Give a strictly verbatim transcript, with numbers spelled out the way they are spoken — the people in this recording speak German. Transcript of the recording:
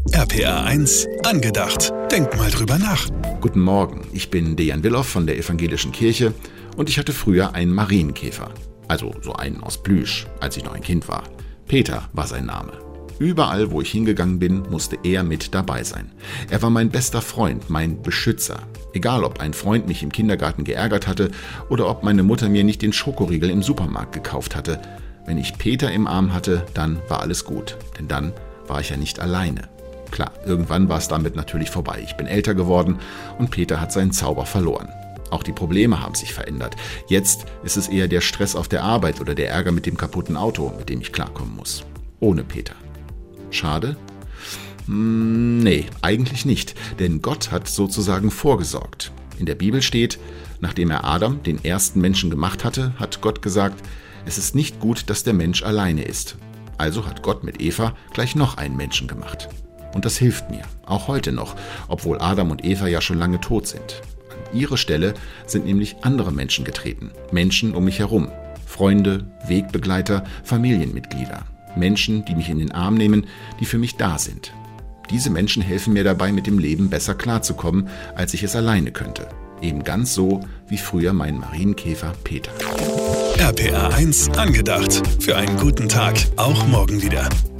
R P R eins angedacht. Denk mal drüber nach. Guten Morgen, ich bin Dejan Willow von der Evangelischen Kirche und ich hatte früher einen Marienkäfer. Also so einen aus Plüsch, als ich noch ein Kind war. Peter war sein Name. Überall, wo ich hingegangen bin, musste er mit dabei sein. Er war mein bester Freund, mein Beschützer. Egal, ob ein Freund mich im Kindergarten geärgert hatte oder ob meine Mutter mir nicht den Schokoriegel im Supermarkt gekauft hatte. Wenn ich Peter im Arm hatte, dann war alles gut. Denn dann war ich ja nicht alleine. Klar, irgendwann war es damit natürlich vorbei. Ich bin älter geworden und Peter hat seinen Zauber verloren. Auch die Probleme haben sich verändert. Jetzt ist es eher der Stress auf der Arbeit oder der Ärger mit dem kaputten Auto, mit dem ich klarkommen muss. Ohne Peter. Schade? Hm, nee, eigentlich nicht, denn Gott hat sozusagen vorgesorgt. In der Bibel steht, nachdem er Adam, den ersten Menschen gemacht hatte, hat Gott gesagt, es ist nicht gut, dass der Mensch alleine ist. Also hat Gott mit Eva gleich noch einen Menschen gemacht. Und das hilft mir, auch heute noch, obwohl Adam und Eva ja schon lange tot sind. An ihre Stelle sind nämlich andere Menschen getreten, Menschen um mich herum, Freunde, Wegbegleiter, Familienmitglieder. Menschen, die mich in den Arm nehmen, die für mich da sind. Diese Menschen helfen mir dabei, mit dem Leben besser klarzukommen, als ich es alleine könnte. Eben ganz so wie früher mein Marienkäfer Peter. R P R eins angedacht. Für einen guten Tag, auch morgen wieder.